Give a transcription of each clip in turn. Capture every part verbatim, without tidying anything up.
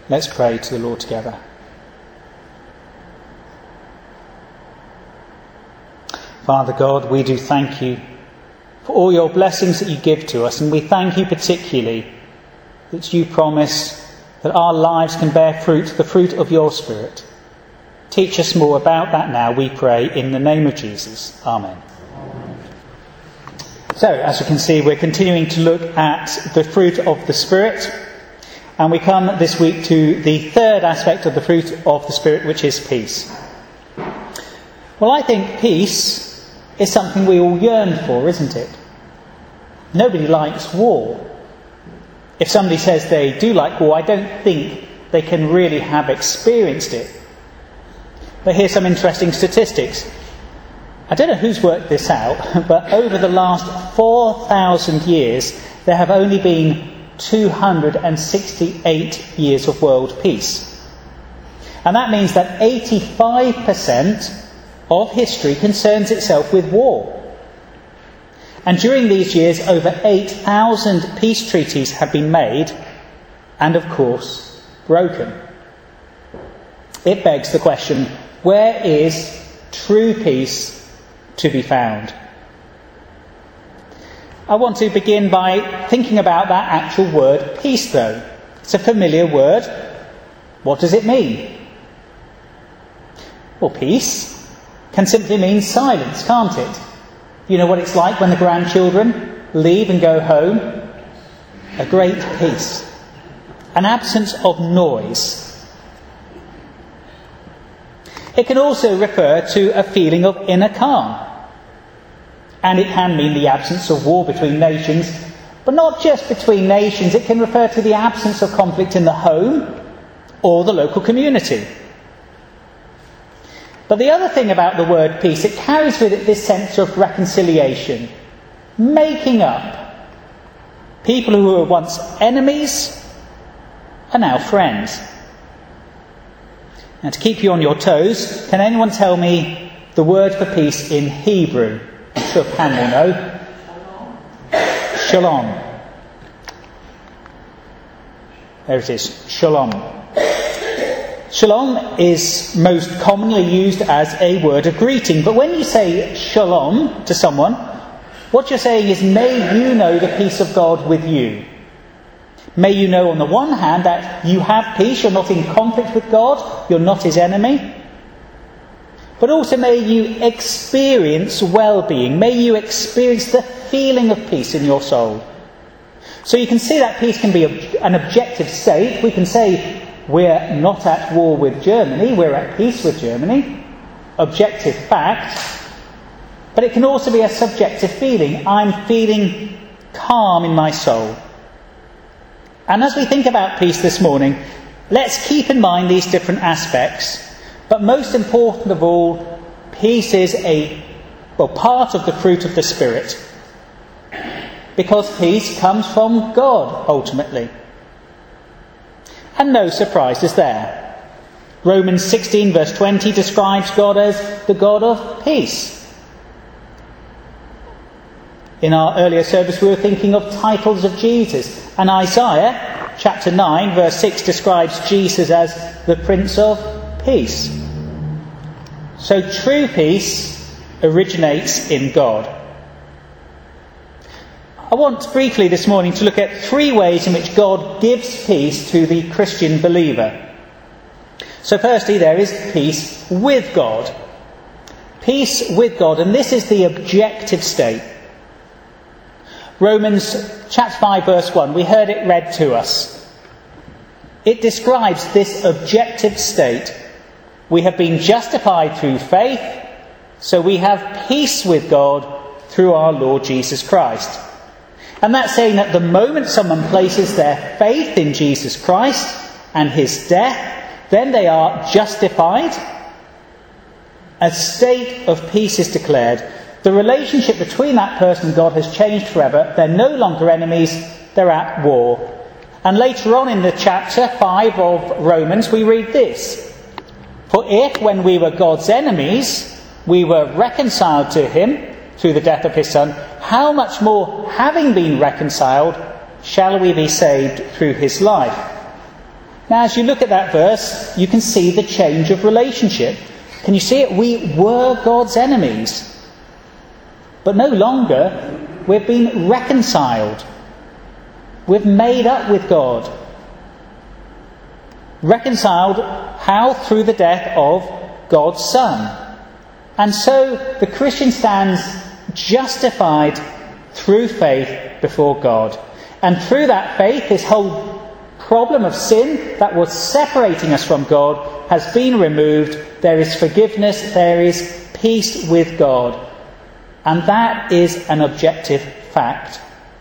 Let's pray to the Lord together. Father God, we do thank you for all your blessings that you give to us, and we thank you particularly that you promise that our lives can bear fruit, the fruit of your Spirit. Teach us more about that now, we pray, in the name of Jesus. Amen. So, as you can see, we're continuing to look at the fruit of the Spirit, and we come this week to the third aspect of the fruit of the Spirit, which is peace. Well, I think peace is something we all yearn for, isn't it? Nobody likes war. If somebody says they do like war, I don't think they can really have experienced it. But here's some interesting statistics. I don't know who's worked this out, but over the last four thousand years, there have only been two hundred sixty-eight years of world peace. And that means that eighty-five percent of history concerns itself with war. And during these years, over eight thousand peace treaties have been made and, of course, broken. It begs the question, where is true peace to be found? I want to begin by thinking about that actual word peace, though. It's a familiar word. What does it mean? Well, peace can simply mean silence, can't it? You know what it's like when the grandchildren leave and go home? A great peace. An absence of noise. It can also refer to a feeling of inner calm. And it can mean the absence of war between nations, but not just between nations. It can refer to the absence of conflict in the home or the local community. But the other thing about the word peace, it carries with it this sense of reconciliation, making up. People who were once enemies are now friends. Now, to keep you on your toes, can anyone tell me the word for peace in Hebrew? I'm sure Pam will know. Shalom. There it is. Shalom. Shalom is most commonly used as a word of greeting. But when you say shalom to someone, what you're saying is, may you know the peace of God with you. May you know on the one hand that you have peace, you're not in conflict with God, you're not his enemy. But also may you experience well-being. May you experience the feeling of peace in your soul. So you can see that peace can be an objective state. We can say we're not at war with Germany, we're at peace with Germany. Objective fact. But it can also be a subjective feeling. I'm feeling calm in my soul. And as we think about peace this morning, let's keep in mind these different aspects. But most important of all, peace is a well part of the fruit of the Spirit. Because peace comes from God, ultimately. And no surprises there. Romans sixteen verse twenty describes God as the God of peace. In our earlier service we were thinking of titles of Jesus. And Isaiah chapter nine verse six describes Jesus as the Prince of Peace. So true peace originates in God. I want briefly this morning to look at three ways in which God gives peace to the Christian believer. So firstly, there is peace with God. Peace with God, and this is the objective state. Romans chapter five verse one, we heard it read to us. It describes this objective state. We have been justified through faith, so we have peace with God through our Lord Jesus Christ. And that's saying that the moment someone places their faith in Jesus Christ and his death, then they are justified. A state of peace is declared. The relationship between that person and God has changed forever. They're no longer enemies, they're at war. And later on in the chapter five of Romans, we read this. For if, when we were God's enemies, we were reconciled to him through the death of his Son, how much more, having been reconciled, shall we be saved through his life? Now, as you look at that verse, you can see the change of relationship. Can you see it? We were God's enemies. But no longer. We've been reconciled. We've made up with God. Reconciled, how? Through the death of God's Son. And so the Christian stands justified through faith before God. And through that faith, his whole problem of sin that was separating us from God has been removed. There is forgiveness, there is peace with God. And that is an objective fact.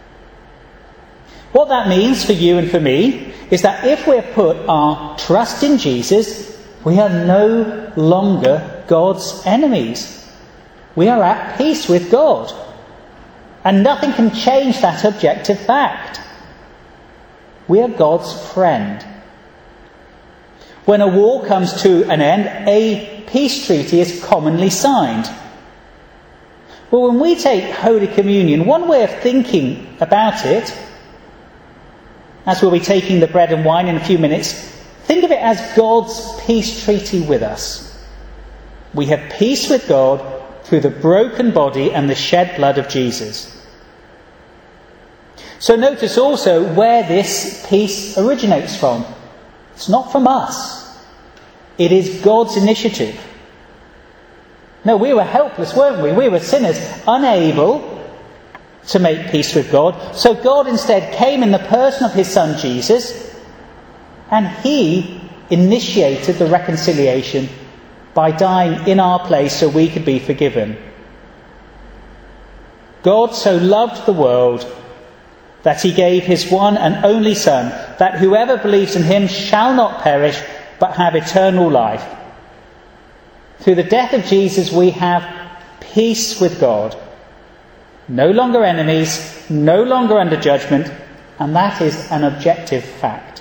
What that means for you and for me is that if we're put our trust in Jesus, we are no longer God's enemies. We are at peace with God. And nothing can change that objective fact. We are God's friend. When a war comes to an end, a peace treaty is commonly signed. Well, when we take Holy Communion, one way of thinking about it, as we'll be taking the bread and wine in a few minutes, think of it as God's peace treaty with us. We have peace with God through the broken body and the shed blood of Jesus. So notice also where this peace originates from. It's not from us. It is God's initiative. No, we were helpless, weren't we? We were sinners, unable to make peace with God. So God instead came in the person of his Son Jesus, and he initiated the reconciliation by dying in our place so we could be forgiven. God so loved the world that he gave his one and only Son, that whoever believes in him shall not perish but have eternal life. Through the death of Jesus we have peace with God. No longer enemies, no longer under judgment, and that is an objective fact.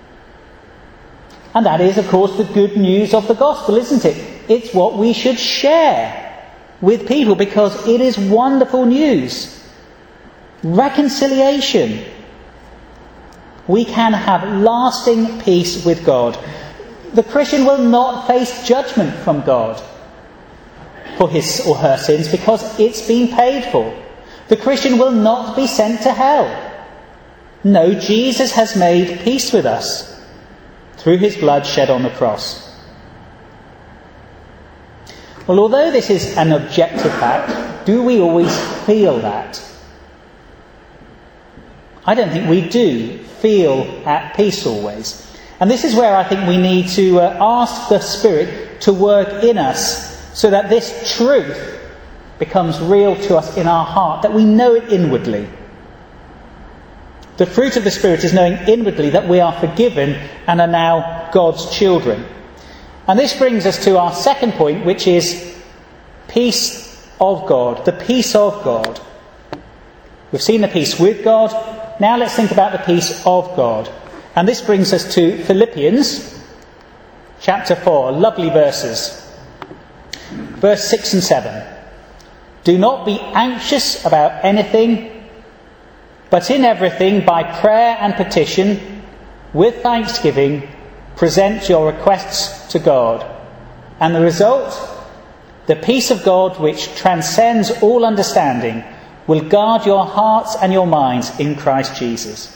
And that is, of course, the good news of the gospel, isn't it? It's what we should share with people because it is wonderful news. Reconciliation. We can have lasting peace with God. The Christian will not face judgment from God for his or her sins because it's been paid for. The Christian will not be sent to hell. No, Jesus has made peace with us through his blood shed on the cross. Well, although this is an objective fact, do we always feel that? I don't think we do feel at peace always. And this is where I think we need to uh, ask the Spirit to work in us so that this truth becomes real to us in our heart, that we know it inwardly. The fruit of the Spirit is knowing inwardly that we are forgiven and are now God's children. And this brings us to our second point, which is peace of God, the peace of God. We've seen the peace with God. Now let's think about the peace of God. And this brings us to Philippians chapter four, lovely verses. Verse six and seven. Do not be anxious about anything, but in everything, by prayer and petition, with thanksgiving, present your requests to God. And the result, the peace of God, which transcends all understanding, will guard your hearts and your minds in Christ Jesus.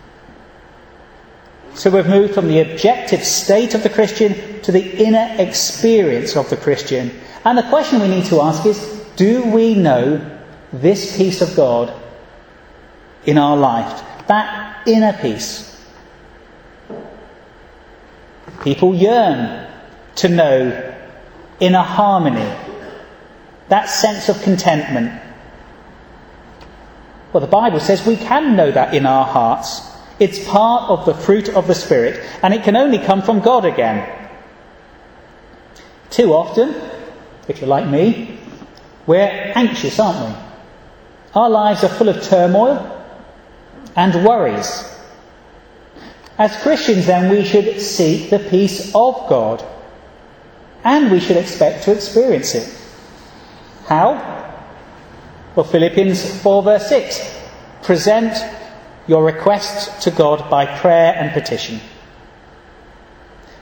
So we've moved from the objective state of the Christian to the inner experience of the Christian. And the question we need to ask is, do we know this peace of God in our life? That inner peace. People yearn to know inner harmony, that sense of contentment. Well, the Bible says we can know that in our hearts. It's part of the fruit of the Spirit, and it can only come from God again. Too often, if you're like me, we're anxious, aren't we? Our lives are full of turmoil and worries. As Christians, then, we should seek the peace of God, and we should expect to experience it. How? Well, Philippians four verse six. Present your requests to God by prayer and petition.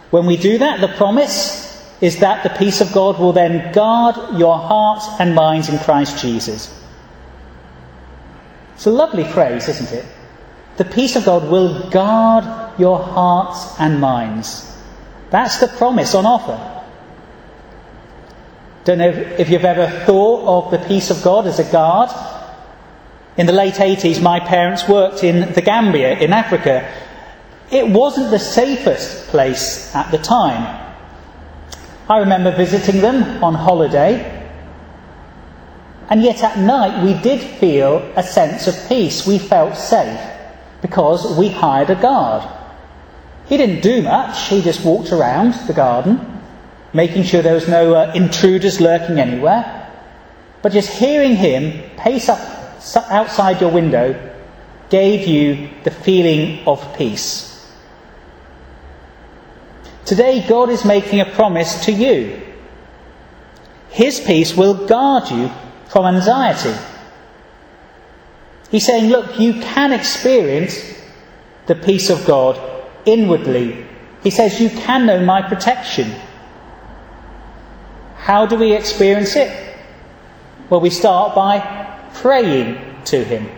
When we do that, the promise is that the peace of God will then guard your hearts and minds in Christ Jesus. It's a lovely phrase, isn't it? The peace of God will guard your hearts and minds. That's the promise on offer. Don't know if you've ever thought of the peace of God as a guard. In the late eighties, my parents worked in the Gambia in Africa. It wasn't the safest place at the time. I remember visiting them on holiday, and yet at night we did feel a sense of peace. We felt safe because we hired a guard. He didn't do much. He just walked around the garden, making sure there was no uh, intruders lurking anywhere. But just hearing him pace up outside your window gave you the feeling of peace. Today, God is making a promise to you. His peace will guard you from anxiety. He's saying, look, you can experience the peace of God inwardly. He says you can know my protection. How do we experience it? Well, we start by praying to him.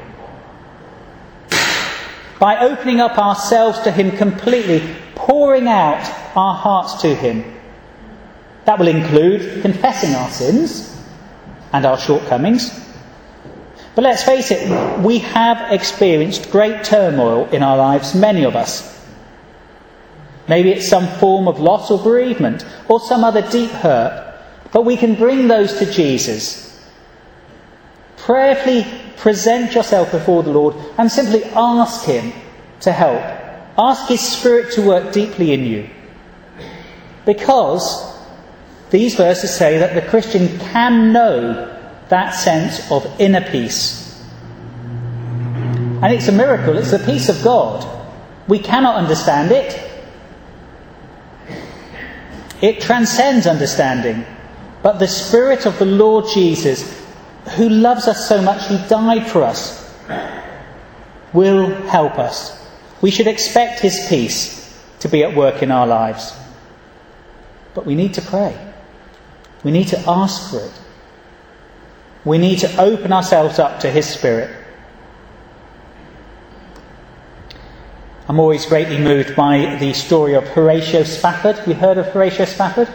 By opening up ourselves to him completely, pouring out our hearts to him. That will include confessing our sins and our shortcomings. But let's face it, we have experienced great turmoil in our lives, many of us. Maybe it's some form of loss or bereavement, or some other deep hurt. But we can bring those to Jesus. Prayerfully present yourself before the Lord and simply ask him to help. Ask his Spirit to work deeply in you. Because these verses say that the Christian can know that sense of inner peace. And it's a miracle. It's the peace of God. We cannot understand it. It transcends understanding. But the Spirit of the Lord Jesus, who loves us so much, he died for us, will help us. We should expect his peace to be at work in our lives. But we need to pray. We need to ask for it. We need to open ourselves up to his Spirit. I'm always greatly moved by the story of Horatio Spafford. Have you heard of Horatio Spafford?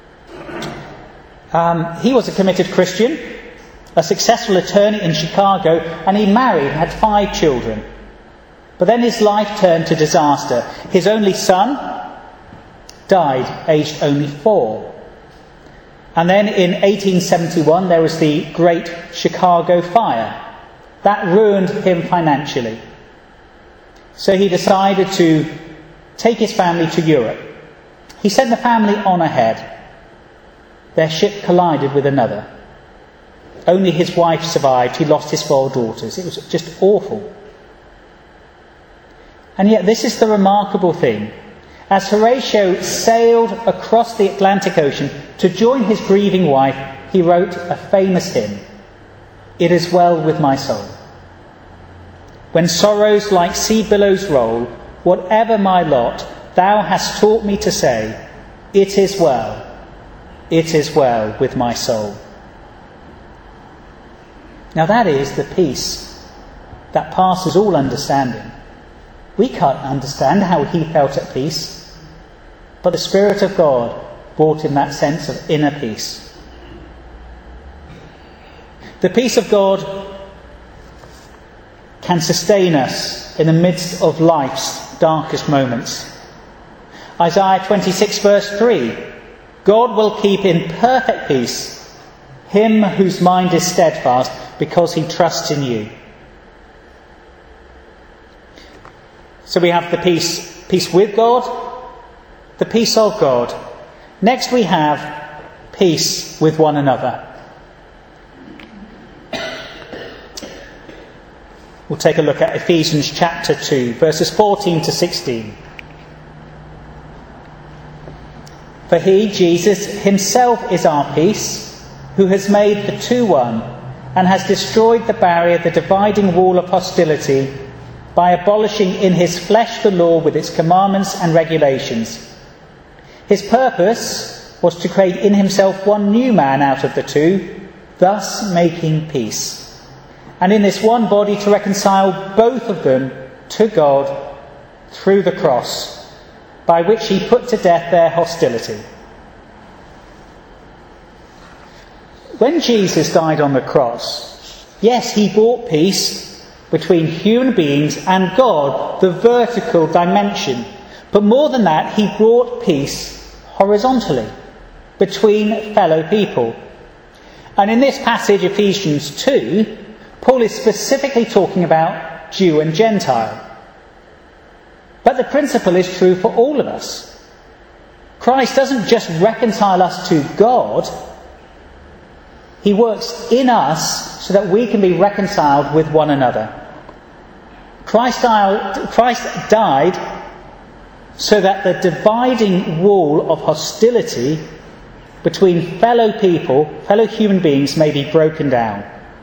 Um, he was a committed Christian, a successful attorney in Chicago, and he married and had five children. But then his life turned to disaster. His only son died, aged only four. And then in eighteen seventy-one, there was the Great Chicago Fire. That ruined him financially. So he decided to take his family to Europe. He sent the family on ahead. Their ship collided with another. Only his wife survived. He lost his four daughters. It was just awful. And yet this is the remarkable thing. As Horatio sailed across the Atlantic Ocean to join his grieving wife, he wrote a famous hymn, "It is well with my soul. When sorrows like sea billows roll, whatever my lot, thou hast taught me to say, it is well, it is well with my soul." Now that is the peace that passes all understanding. We can't understand how he felt at peace, but the Spirit of God brought him that sense of inner peace. The peace of God can sustain us in the midst of life's darkest moments. Isaiah twenty-six verse three, God will keep in perfect peace him whose mind is steadfast because he trusts in you. So we have the peace, peace with God, the peace of God. Next we have peace with one another. We'll take a look at Ephesians chapter two, verses fourteen to sixteen. For he, Jesus, himself is our peace, who has made the two one, and has destroyed the barrier, the dividing wall of hostility, by abolishing in his flesh the law with its commandments and regulations. His purpose was to create in himself one new man out of the two, thus making peace, and in this one body to reconcile both of them to God through the cross, by which he put to death their hostility. When Jesus died on the cross, yes, he brought peace between human beings and God, the vertical dimension. But more than that, he brought peace horizontally between fellow people. And in this passage, Ephesians two, Paul is specifically talking about Jew and Gentile. But the principle is true for all of us. Christ doesn't just reconcile us to God. He works in us so that we can be reconciled with one another. Christ died, Christ died so that the dividing wall of hostility between fellow people, fellow human beings, may be broken down.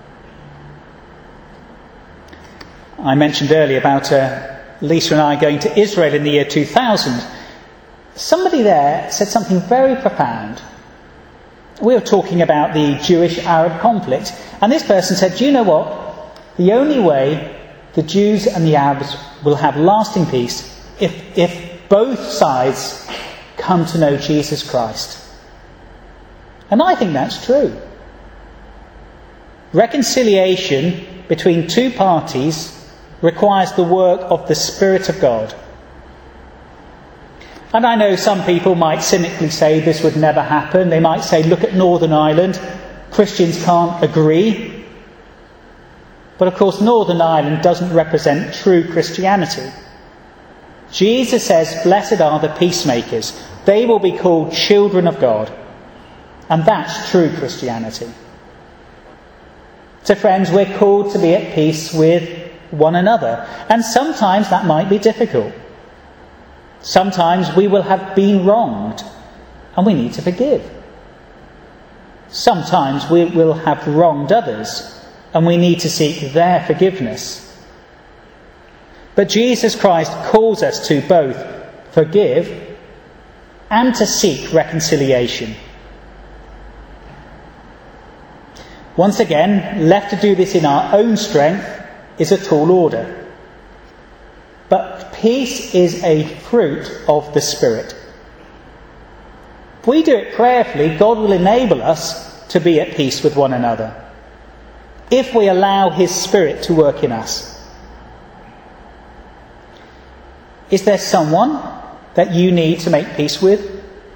I mentioned earlier about uh, Lisa and I going to Israel in the year two thousand. Somebody there said something very profound. We were talking about the Jewish-Arab conflict, and this person said, do you know what? The only way the Jews and the Arabs will have lasting peace if, if both sides come to know Jesus Christ. And I think that's true. Reconciliation between two parties requires the work of the Spirit of God. And I know some people might cynically say this would never happen. They might say, look at Northern Ireland, Christians can't agree. But of course, Northern Ireland doesn't represent true Christianity. Jesus says, blessed are the peacemakers. They will be called children of God. And that's true Christianity. So friends, we're called to be at peace with one another. And sometimes that might be difficult. Sometimes we will have been wronged and we need to forgive. Sometimes we will have wronged others and we need to seek their forgiveness. But Jesus Christ calls us to both forgive and to seek reconciliation. Once again, left to do this in our own strength is a tall order. But peace is a fruit of the Spirit. If we do it prayerfully, God will enable us to be at peace with one another, if we allow His Spirit to work in us. Is there someone that you need to make peace with?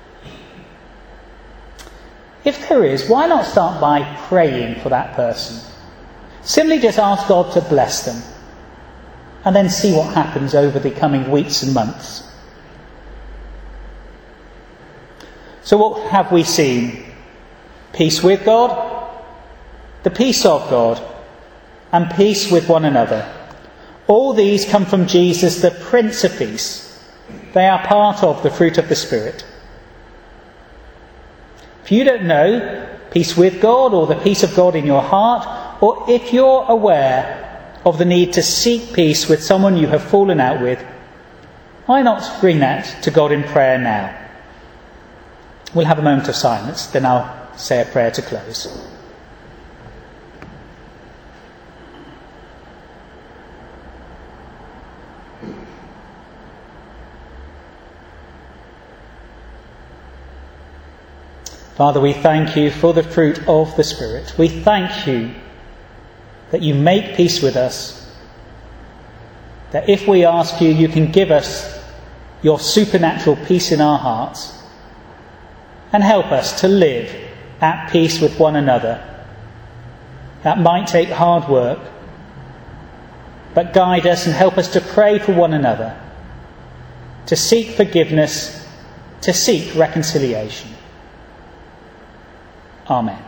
If there is, why not start by praying for that person? Simply just ask God to bless them, and then see what happens over the coming weeks and months. So what have we seen? Peace with God, the peace of God, and peace with one another. All these come from Jesus, the Prince of Peace. They are part of the fruit of the Spirit. If you don't know peace with God or the peace of God in your heart, or if you're aware of the need to seek peace with someone you have fallen out with, why not bring that to God in prayer now? We'll have a moment of silence, then I'll say a prayer to close. Father, we thank you for the fruit of the Spirit. We thank you that you make peace with us, that if we ask you, you can give us your supernatural peace in our hearts, and help us to live at peace with one another. That might take hard work, but guide us and help us to pray for one another, to seek forgiveness, to seek reconciliation. Amen.